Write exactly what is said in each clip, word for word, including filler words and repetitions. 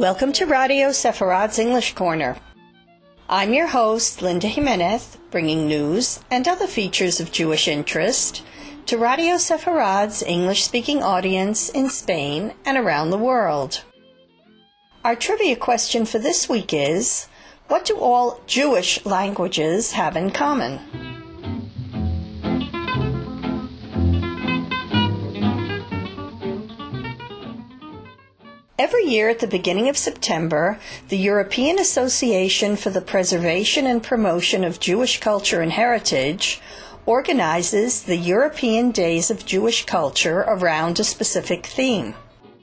Welcome to Radio Sepharad's English Corner. I'm your host, Linda Jimenez, bringing news and other features of Jewish interest to Radio Sepharad's English-speaking audience in Spain and around the world. Our trivia question for this week is, what do all Jewish languages have in common? Every year at the beginning of September, the European Association for the Preservation and Promotion of Jewish Culture and Heritage organizes the European Days of Jewish Culture around a specific theme.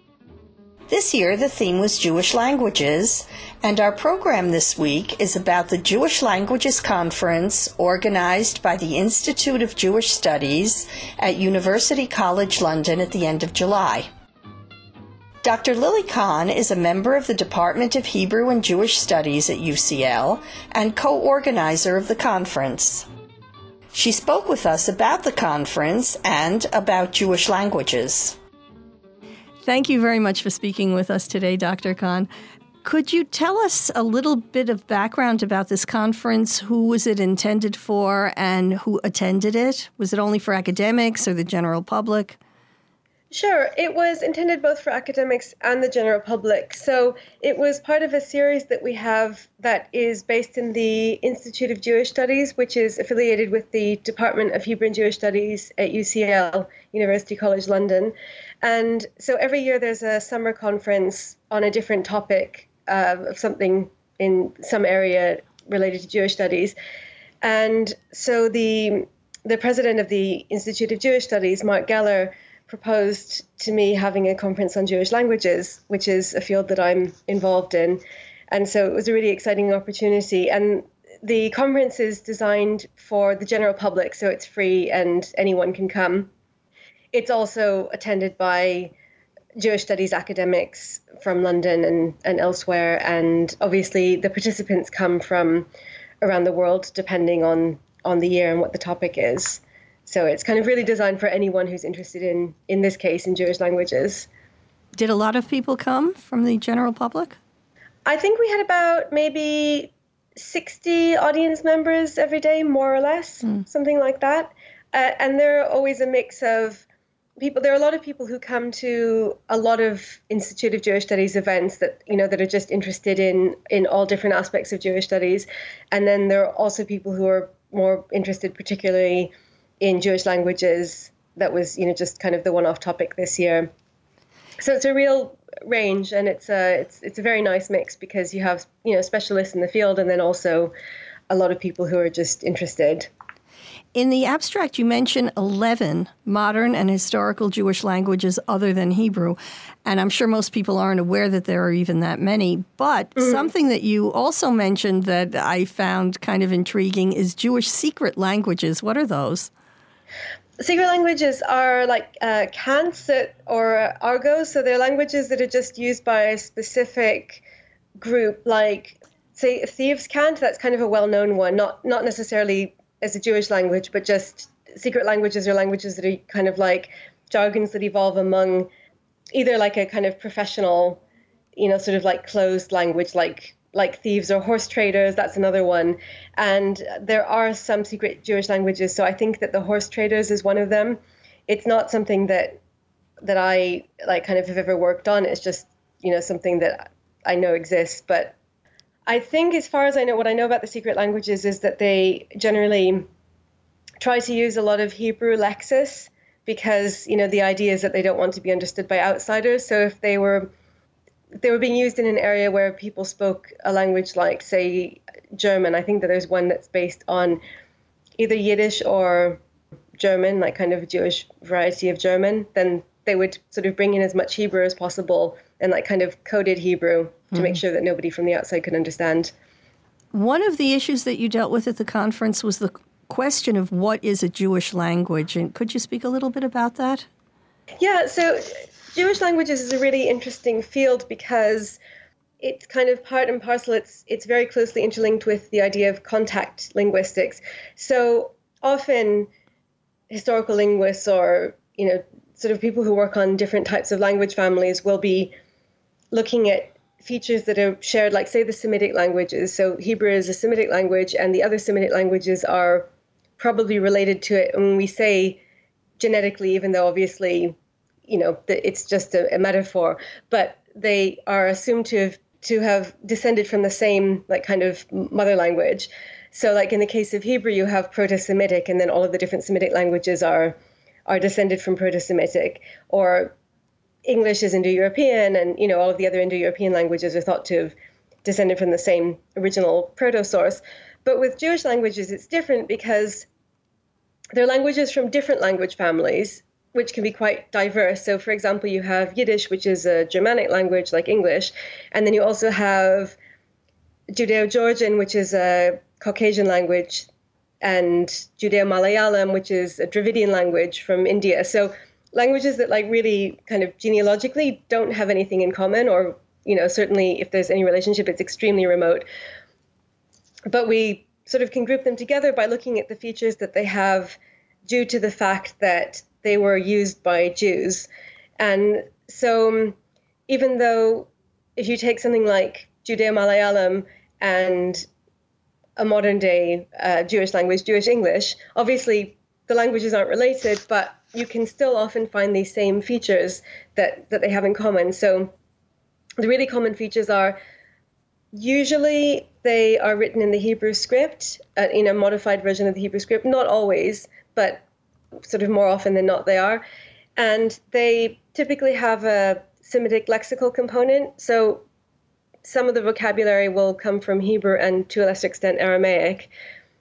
This year, the theme was Jewish languages, and our program this week is about the Jewish Languages Conference organized by the Institute of Jewish Studies at University College London at the end of July. Doctor Lily Kahn is a member of the Department of Hebrew and Jewish Studies at U C L and co-organizer of the conference. She spoke with us about the conference and about Jewish languages. Thank you very much for speaking with us today, Doctor Kahn. Could you tell us a little bit of background about this conference? Who was it intended for and who attended it? Was it only for academics or the general public? Sure. It was intended both for academics and the general public. So it was part of a series that we have that is based in the Institute of Jewish Studies, which is affiliated with the Department of Hebrew and Jewish Studies at U C L, University College London. And so every year there's a summer conference on a different topic uh, of something in some area related to Jewish studies. And so the the president of the Institute of Jewish Studies, Mark Geller, proposed to me having a conference on Jewish languages, which is a field that I'm involved in. And so it was a really exciting opportunity. And the conference is designed for the general public, so it's free and anyone can come. It's also attended by Jewish studies academics from London and, and elsewhere. And obviously the participants come from around the world, depending on, on the year and what the topic is. So it's kind of really designed for anyone who's interested in, in this case, in Jewish languages. Did a lot of people come from the general public? I think we had about maybe sixty audience members every day, more or less, mm. something like that. Uh, and there are always a mix of people. There are a lot of people who come to a lot of Institute of Jewish Studies events that, you know, that are just interested in, in all different aspects of Jewish studies. And then there are also people who are more interested particularly in Jewish languages. That was, you know, just kind of the one-off topic this year. So it's a real range, and it's a it's it's a very nice mix because you have, you know, specialists in the field and then also a lot of people who are just interested. In the abstract, you mention eleven modern and historical Jewish languages other than Hebrew, and I'm sure most people aren't aware that there are even that many. But mm-hmm. something that you also mentioned that I found kind of intriguing is Jewish secret languages. What are those? Secret languages are like uh, cants or argos, so they're languages that are just used by a specific group, like, say, thieves' cant. That's kind of a well-known one, not not necessarily as a Jewish language, but just secret languages are languages that are kind of like jargons that evolve among either like a kind of professional, you know, sort of like closed language, like like thieves or horse traders. That's another one. And there are some secret Jewish languages. So I think that the horse traders is one of them. It's not something that that I like kind of have ever worked on. It's just, you know, something that I know exists. But I think as far as I know, what I know about the secret languages is that they generally try to use a lot of Hebrew lexis because, you know, the idea is that they don't want to be understood by outsiders. So if they were they were being used in an area where people spoke a language like, say, German. I think that there's one that's based on either Yiddish or German, like kind of a Jewish variety of German. Then they would sort of bring in as much Hebrew as possible and like kind of coded Hebrew to mm-hmm. make sure that nobody from the outside could understand. One of the issues that you dealt with at the conference was the question of what is a Jewish language. And could you speak a little bit about that? Yeah, so Jewish languages is a really interesting field because it's kind of part and parcel. It's it's very closely interlinked with the idea of contact linguistics. So often historical linguists or, you know, sort of people who work on different types of language families will be looking at features that are shared, like say the Semitic languages. So Hebrew is a Semitic language, and the other Semitic languages are probably related to it. And when we say genetically, even though obviously, you know, it's just a, a metaphor, but they are assumed to have to have descended from the same like kind of mother language. So like in the case of Hebrew, you have Proto-Semitic, and then all of the different Semitic languages are are descended from Proto-Semitic. Or English is Indo-European, and you know all of the other Indo-European languages are thought to have descended from the same original proto-source. But with Jewish languages, it's different because they're languages from different language families, which can be quite diverse. So, for example, you have Yiddish, which is a Germanic language like English, and then you also have Judeo-Georgian, which is a Caucasian language, and Judeo-Malayalam, which is a Dravidian language from India. So languages that like really kind of genealogically don't have anything in common, or, you know, certainly if there's any relationship, it's extremely remote. But we sort of can group them together by looking at the features that they have due to the fact that they were used by Jews. And so even though if you take something like Judeo-Malayalam and a modern day uh, Jewish language, Jewish English, obviously the languages aren't related, but you can still often find these same features that, that they have in common. So the really common features are usually they are written in the Hebrew script, uh, in a modified version of the Hebrew script, not always, but sort of more often than not they are. And they typically have a Semitic lexical component. So some of the vocabulary will come from Hebrew and to a lesser extent Aramaic.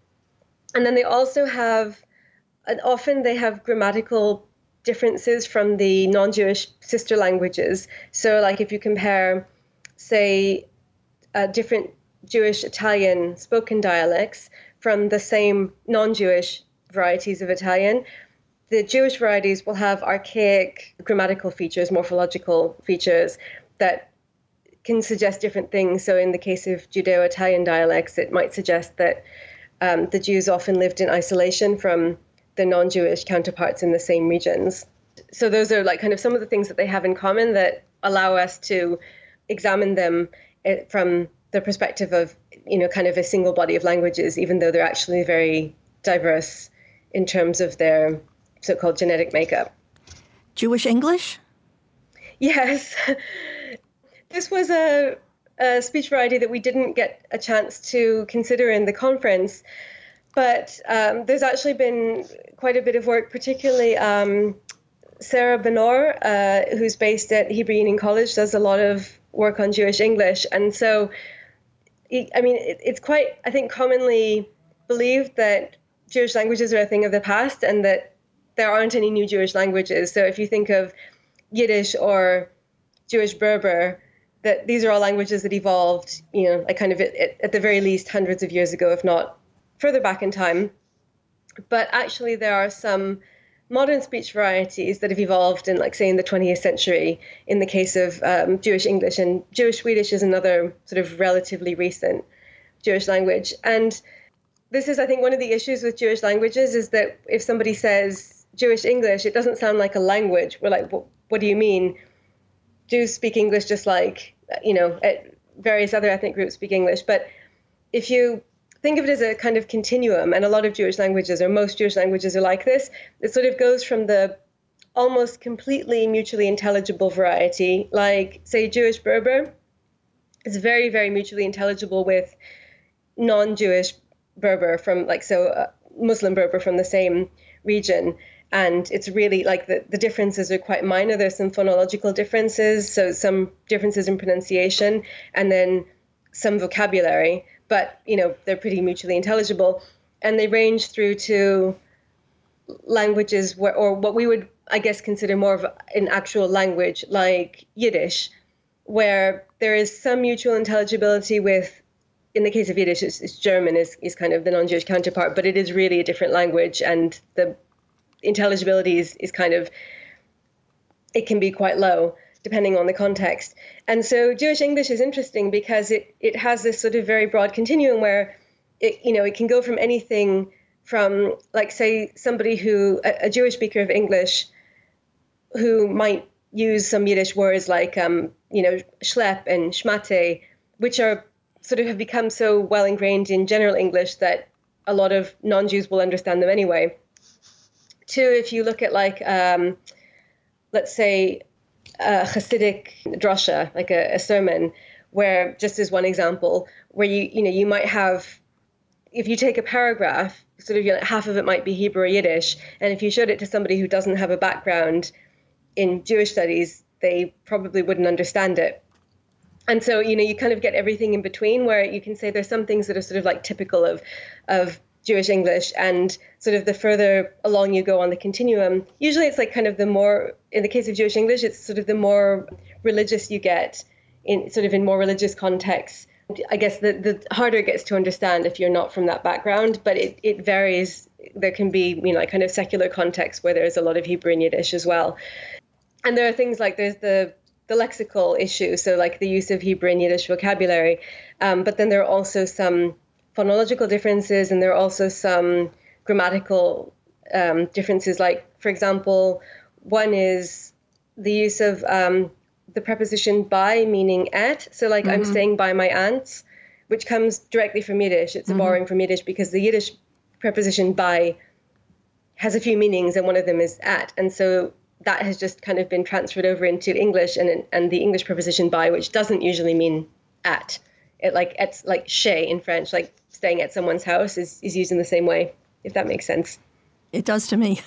And then they also have, and often they have grammatical differences from the non-Jewish sister languages. So like if you compare, say, uh, different Jewish Italian spoken dialects from the same non-Jewish varieties of Italian, the Jewish varieties will have archaic grammatical features, morphological features that can suggest different things. So in the case of Judeo-Italian dialects, it might suggest that um, the Jews often lived in isolation from the non-Jewish counterparts in the same regions. So those are like kind of some of the things that they have in common that allow us to examine them from the perspective of, you know, kind of a single body of languages, even though they're actually very diverse in terms of their so-called genetic makeup. Jewish English? Yes. This was a, a speech variety that we didn't get a chance to consider in the conference, but um, there's actually been quite a bit of work, particularly um, Sarah Benor, uh, who's based at Hebrew Union College, does a lot of work on Jewish English. And so, I mean, it, it's quite, I think, commonly believed that Jewish languages are a thing of the past and that there aren't any new Jewish languages. So if you think of Yiddish or Jewish Berber, that these are all languages that evolved, you know, like kind of at, at the very least hundreds of years ago, if not further back in time. But actually there are some modern speech varieties that have evolved in, like, say, in the twentieth century, in the case of um, Jewish English, and Jewish Swedish is another sort of relatively recent Jewish language. And this is, I think, one of the issues with Jewish languages is that if somebody says Jewish English, it doesn't sound like a language. We're like, what, what do you mean? Jews speak English just like, you know, various other ethnic groups speak English. But if you think of it as a kind of continuum, and a lot of Jewish languages, or most Jewish languages, are like this, it sort of goes from the almost completely mutually intelligible variety, like, say, Jewish Berber is very, very mutually intelligible with non-Jewish Berber from, like, so uh, Muslim Berber from the same region. And it's really like the, the differences are quite minor. There's some phonological differences, so some differences in pronunciation, and then some vocabulary. But, you know, they're pretty mutually intelligible. And they range through to languages where, or what we would, I guess, consider more of an actual language, like Yiddish, where there is some mutual intelligibility with, in the case of Yiddish, it's, it's German is, is kind of the non-Jewish counterpart, but it is really a different language, and the intelligibility is, is kind of, it can be quite low depending on the context. And so Jewish English is interesting because it, it has this sort of very broad continuum where it, you know, it can go from anything from, like, say, somebody who, a, a Jewish speaker of English who might use some Yiddish words like, um, you know, schlepp and schmate, which are sort of have become so well ingrained in general English that a lot of non-Jews will understand them anyway. Two, if you look at like, um, let's say, a Hasidic drasha, like a, a sermon, where, just as one example, where you, you know, you might have, if you take a paragraph, sort of, you know, half of it might be Hebrew or Yiddish, and if you showed it to somebody who doesn't have a background in Jewish studies, they probably wouldn't understand it. And so, you know, you kind of get everything in between, where you can say there's some things that are sort of like typical of, of Jewish English, and sort of the further along you go on the continuum, usually it's like kind of the more, in the case of Jewish English, it's sort of the more religious you get, in sort of in more religious contexts. I guess the, the harder it gets to understand if you're not from that background, but it, it varies. There can be, you know, like kind of secular contexts where there's a lot of Hebrew and Yiddish as well. And there are things like there's the the lexical issue, so like the use of Hebrew and Yiddish vocabulary. Um, but then there are also some phonological differences, and there are also some grammatical um, differences. Like, for example, one is the use of um, the preposition by meaning at. So like, mm-hmm. I'm staying by my aunts, which comes directly from Yiddish. It's a mm-hmm. borrowing from Yiddish, because the Yiddish preposition by has a few meanings, and one of them is at. And so that has just kind of been transferred over into English, and and the English preposition by, which doesn't usually mean at. It like it's like chez in French, like staying at someone's house is, is used in the same way, if that makes sense. It does to me.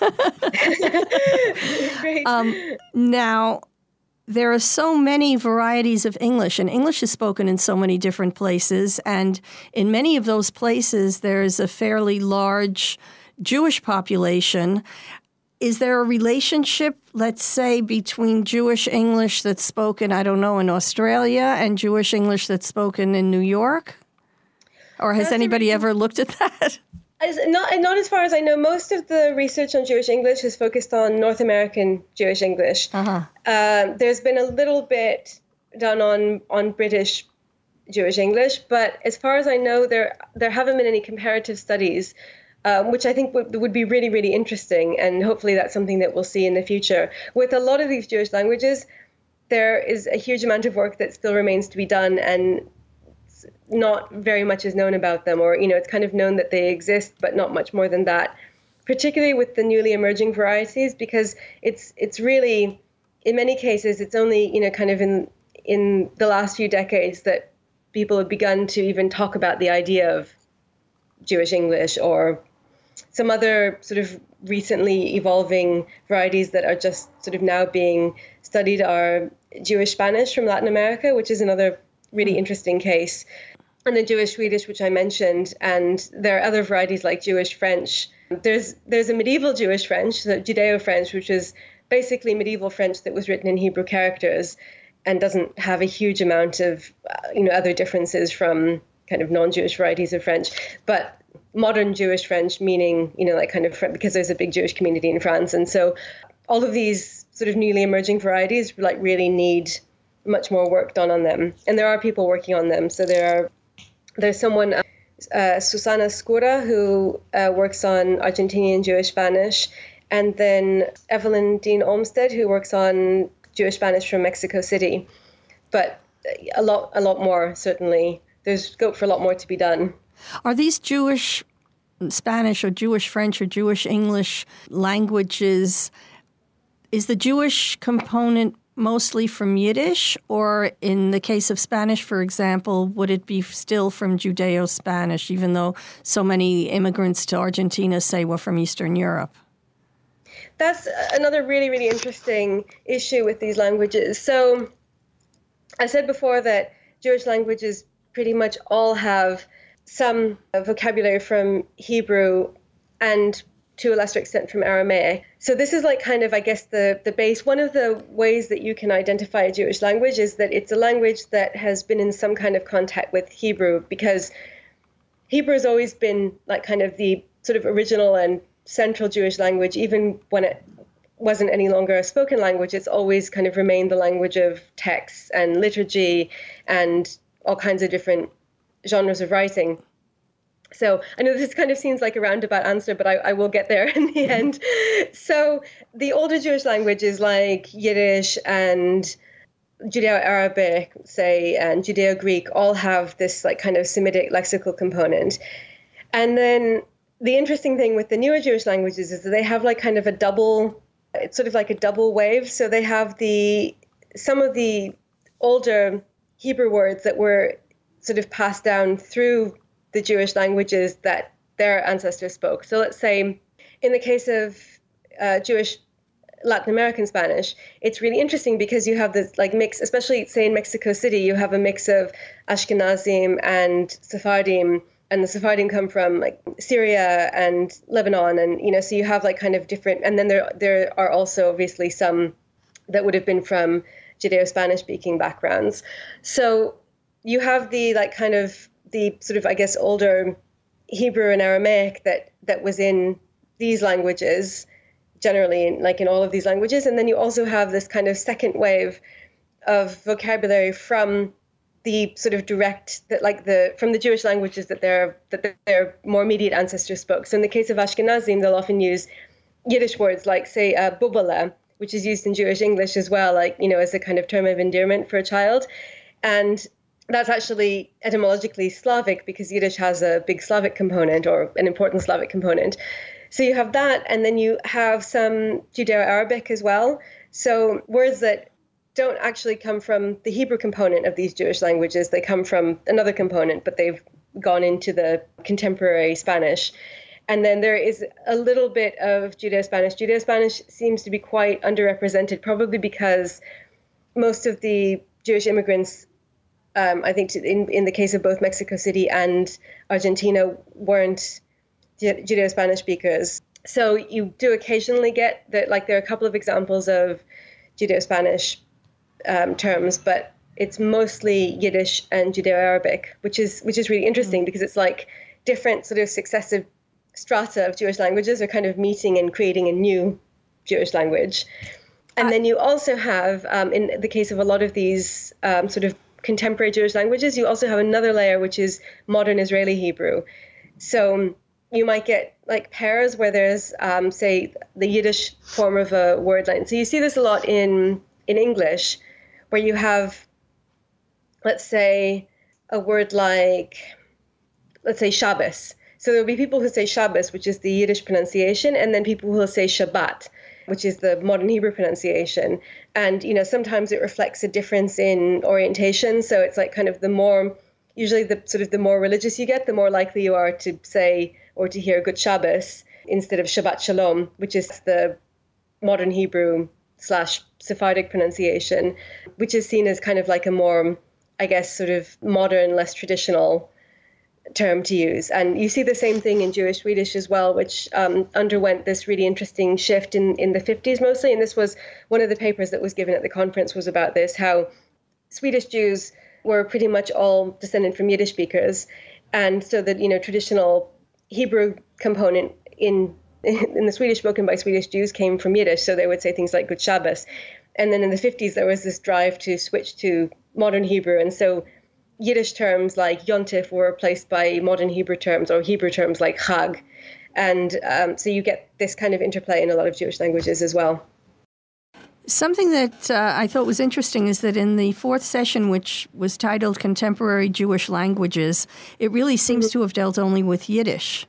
Great. Um, now, there are so many varieties of English, and English is spoken in so many different places, and in many of those places there's a fairly large Jewish population. Is there a relationship, let's say, between Jewish English that's spoken, I don't know, in Australia and Jewish English that's spoken in New York? Or has that's anybody really, ever looked at that? As, not, not as far as I know. Most of the research on Jewish English is focused on North American Jewish English. Uh-huh. Uh, there's been a little bit done on, on British Jewish English, but as far as I know, there there haven't been any comparative studies, Um, which I think would, would be really, really interesting. And hopefully that's something that we'll see in the future. With a lot of these Jewish languages, there is a huge amount of work that still remains to be done, and not very much is known about them. Or, you know, it's kind of known that they exist, but not much more than that, particularly with the newly emerging varieties, because it's it's really, in many cases, it's only, you know, kind of in in the last few decades that people have begun to even talk about the idea of Jewish English, or some other sort of recently evolving varieties that are just sort of now being studied are Jewish Spanish from Latin America, which is another really interesting case, and the Jewish Swedish, which I mentioned. And there are other varieties like Jewish French. There's there's a medieval Jewish French, the Judeo-French, which is basically medieval French that was written in Hebrew characters and doesn't have a huge amount of, uh, you know, other differences from kind of non-Jewish varieties of French. But modern Jewish French, meaning, you know, like kind of, because there's a big Jewish community in France. And so all of these sort of newly emerging varieties like really need much more work done on them. And there are people working on them. So there are, there's someone, uh, Susana Skura, who uh, works on Argentinian Jewish Spanish. And then Evelyn Dean Olmsted, who works on Jewish Spanish from Mexico City. But a lot, a lot more, certainly. There's scope for a lot more to be done. Are these Jewish Spanish or Jewish French or Jewish English languages, is the Jewish component mostly from Yiddish, or in the case of Spanish, for example, would it be still from Judeo-Spanish, even though so many immigrants to Argentina say we're from Eastern Europe? That's another really, really interesting issue with these languages. So I said before that Jewish languages pretty much all have some vocabulary from Hebrew and to a lesser extent from Aramaic. So this is like kind of, I guess, the, the base. One of the ways that you can identify a Jewish language is that it's a language that has been in some kind of contact with Hebrew, because Hebrew has always been like kind of the sort of original and central Jewish language. Even when it wasn't any longer a spoken language, it's always kind of remained the language of texts and liturgy and all kinds of different genres of writing. So I know this kind of seems like a roundabout answer, but I, I will get there in the end. So the older Jewish languages like Yiddish and Judeo-Arabic, say, and Judeo-Greek all have this like kind of Semitic lexical component. And then the interesting thing with the newer Jewish languages is that they have like kind of a double, it's sort of like a double wave. So they have the, some of the older Hebrew words that were sort of passed down through the Jewish languages that their ancestors spoke. So let's say in the case of uh, Jewish Latin American Spanish, it's really interesting because you have this like mix, especially say in Mexico City, you have a mix of Ashkenazim and Sephardim, and the Sephardim come from like Syria and Lebanon, and you know, so you have like kind of different, and then there there are also obviously some that would have been from Judeo-Spanish speaking backgrounds. So you have the like kind of the sort of, I guess, older Hebrew and Aramaic that, that was in these languages, generally in, like in all of these languages. And then you also have this kind of second wave of vocabulary from the sort of direct, that like the, from the Jewish languages that their, that their more immediate ancestors spoke. So in the case of Ashkenazim, they'll often use Yiddish words like, say, uh, bubala, which is used in Jewish English as well, like, you know, as a kind of term of endearment for a child. And that's actually etymologically Slavic because Yiddish has a big Slavic component or an important Slavic component. So you have that, and then you have some Judeo-Arabic as well. So words that don't actually come from the Hebrew component of these Jewish languages, they come from another component, but they've gone into the contemporary Spanish. And then there is a little bit of Judeo-Spanish. Judeo-Spanish seems to be quite underrepresented, probably because most of the Jewish immigrants, Um, I think to, in, in the case of both Mexico City and Argentina, weren't Judeo-Spanish speakers. So you do occasionally get that, like there are a couple of examples of Judeo-Spanish um, terms, but it's mostly Yiddish and Judeo-Arabic, which is which is really interesting because it's like different sort of successive strata of Jewish languages are kind of meeting and creating a new Jewish language. And uh, then you also have, um, in the case of a lot of these um, sort of contemporary Jewish languages, you also have another layer, which is modern Israeli Hebrew. So you might get like pairs where there's, um, say, the Yiddish form of a word line. So you see this a lot in, in English, where you have, let's say, a word like, let's say, Shabbos. So there'll be people who say Shabbos, which is the Yiddish pronunciation, and then people who will say Shabbat, which is the modern Hebrew pronunciation. And, you know, sometimes it reflects a difference in orientation. So it's like kind of the more, usually the sort of the more religious you get, the more likely you are to say or to hear Good Shabbos instead of Shabbat Shalom, which is the modern Hebrew slash Sephardic pronunciation, which is seen as kind of like a more, I guess, sort of modern, less traditional term to use. And you see the same thing in Jewish Swedish as well, which um, underwent this really interesting shift in, in the fifties mostly. And this was one of the papers that was given at the conference was about this, how Swedish Jews were pretty much all descended from Yiddish speakers. And so that, you know, traditional Hebrew component in in the Swedish spoken by Swedish Jews came from Yiddish. So they would say things like Good Shabbos. And then in the fifties, there was this drive to switch to modern Hebrew. And so Yiddish terms like Yontif were replaced by modern Hebrew terms or Hebrew terms like Chag. And um, so you get this kind of interplay in a lot of Jewish languages as well. Something that uh, I thought was interesting is that in the fourth session, which was titled Contemporary Jewish Languages, it really seems mm-hmm. to have dealt only with Yiddish.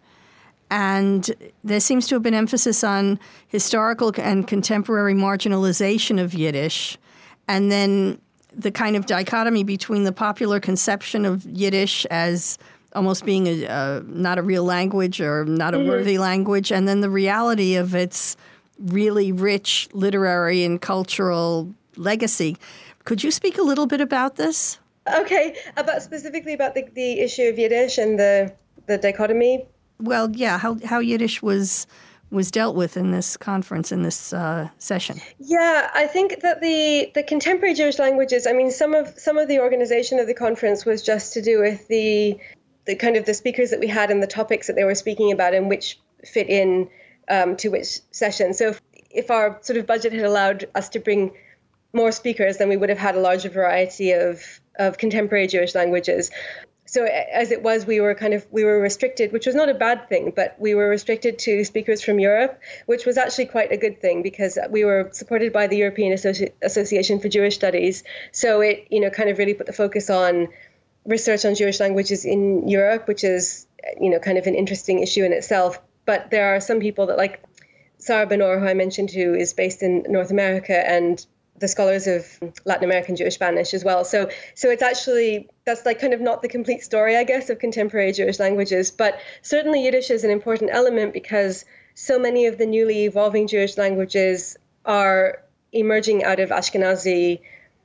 And there seems to have been emphasis on historical and contemporary marginalization of Yiddish, and then the kind of dichotomy between the popular conception of Yiddish as almost being a, uh, not a real language or not a mm-hmm. worthy language, and then the reality of its really rich literary and cultural legacy. Could you speak a little bit about this? Okay, about specifically about the, the issue of Yiddish and the, the dichotomy? Well, yeah, how, how Yiddish was was dealt with in this conference, in this uh, session. Yeah, I think that the, the contemporary Jewish languages, I mean, some of some of the organization of the conference was just to do with the the kind of the speakers that we had and the topics that they were speaking about and which fit in um, to which session. So if, if our sort of budget had allowed us to bring more speakers, then we would have had a larger variety of, of contemporary Jewish languages. so as it was, we were kind of, we were restricted, which was not a bad thing, but we were restricted to speakers from Europe, which was actually quite a good thing because we were supported by the European Associ- Association for Jewish Studies. So it, you know, kind of really put the focus on research on Jewish languages in Europe, which is, you know, kind of an interesting issue in itself. But there are some people that, like Sarah Benor, who I mentioned, who is based in North America, and the scholars of Latin American Jewish Spanish as well. So so it's actually, that's like kind of not the complete story, I guess, of contemporary Jewish languages. But certainly Yiddish is an important element because so many of the newly evolving Jewish languages are emerging out of Ashkenazi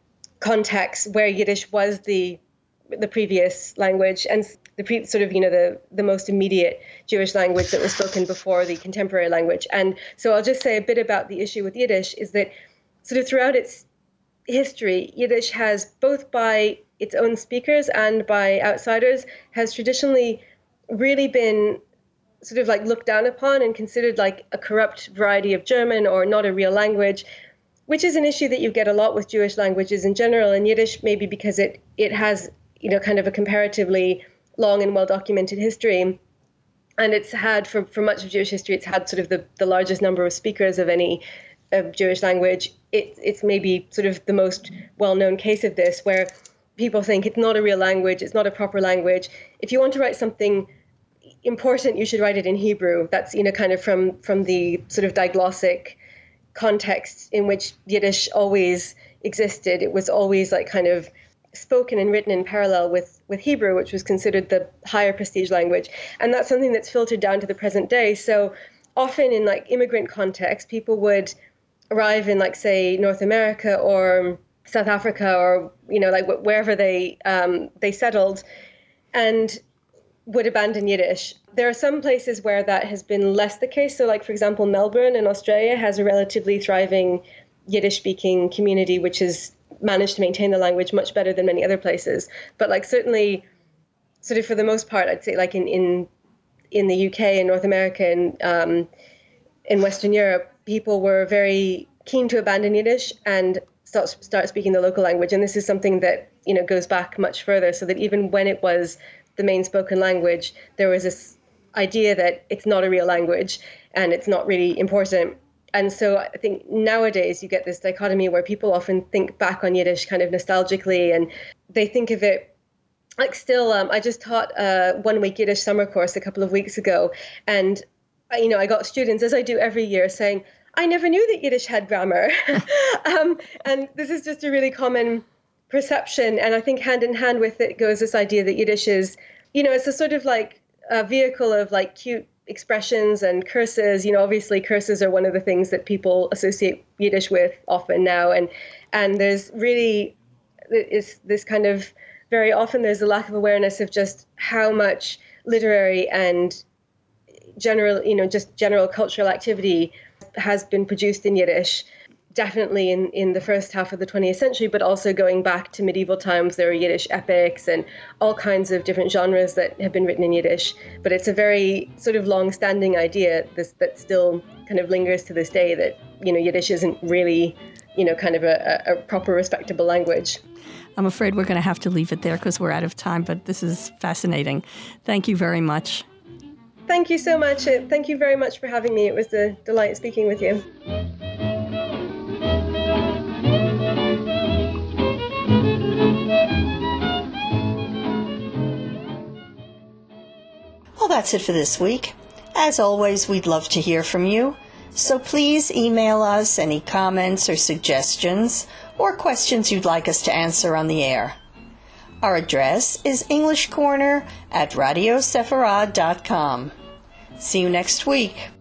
contexts where Yiddish was the the previous language and the pre, sort of, you know, the, the most immediate Jewish language that was spoken before the contemporary language. And so I'll just say a bit about the issue with Yiddish is that sort of throughout its history, Yiddish has, both by its own speakers and by outsiders, has traditionally really been sort of like looked down upon and considered like a corrupt variety of German or not a real language, which is an issue that you get a lot with Jewish languages in general. And Yiddish, maybe because it it has, you know, kind of a comparatively long and well-documented history. And it's had, for, for much of Jewish history, it's had sort of the, the largest number of speakers of any of Jewish language. It, it's maybe sort of the most well-known case of this, where people think it's not a real language, it's not a proper language. If you want to write something important, you should write it in Hebrew. That's, you know, kind of from, from the sort of diglossic context in which Yiddish always existed. It was always like kind of spoken and written in parallel with, with Hebrew, which was considered the higher prestige language. And that's something that's filtered down to the present day. So often in like immigrant context, people would arrive in like, say, North America or South Africa or, you know, like wherever they um, they settled, and would abandon Yiddish. There are some places where that has been less the case. So like, for example, Melbourne in Australia has a relatively thriving Yiddish-speaking community, which has managed to maintain the language much better than many other places. But like certainly, sort of for the most part, I'd say like in in, in the U K and North America and um, in Western Europe, people were very keen to abandon Yiddish and start start speaking the local language. And this is something that, you know, goes back much further, so that even when it was the main spoken language, there was this idea that it's not a real language and it's not really important. And so I think nowadays you get this dichotomy where people often think back on Yiddish kind of nostalgically, and they think of it like still, um, I just taught a one-week Yiddish summer course a couple of weeks ago. And, you know, I got students, as I do every year, saying, I never knew that Yiddish had grammar. um, and this is just a really common perception. And I think hand in hand with it goes this idea that Yiddish is, you know, it's a sort of like a vehicle of like cute expressions and curses. You know, obviously curses are one of the things that people associate Yiddish with often now. And and there's really is this kind of very often there's a lack of awareness of just how much literary and general, you know, just general cultural activity has been produced in Yiddish. Definitely in, in the first half of the twentieth century, but also going back to medieval times, there are Yiddish epics and all kinds of different genres that have been written in Yiddish. But it's a very sort of long-standing idea this, that still kind of lingers to this day, that, you know, Yiddish isn't really, you know, kind of a, a proper, respectable language. I'm afraid we're going to have to leave it there because we're out of time, but this is fascinating. Thank you very much. Thank you so much. Thank you very much for having me. It was a delight speaking with you. Well, that's it for this week. As always, we'd love to hear from you. So please email us any comments or suggestions or questions you'd like us to answer on the air. Our address is English Corner at radio sefarad dot com. See you next week.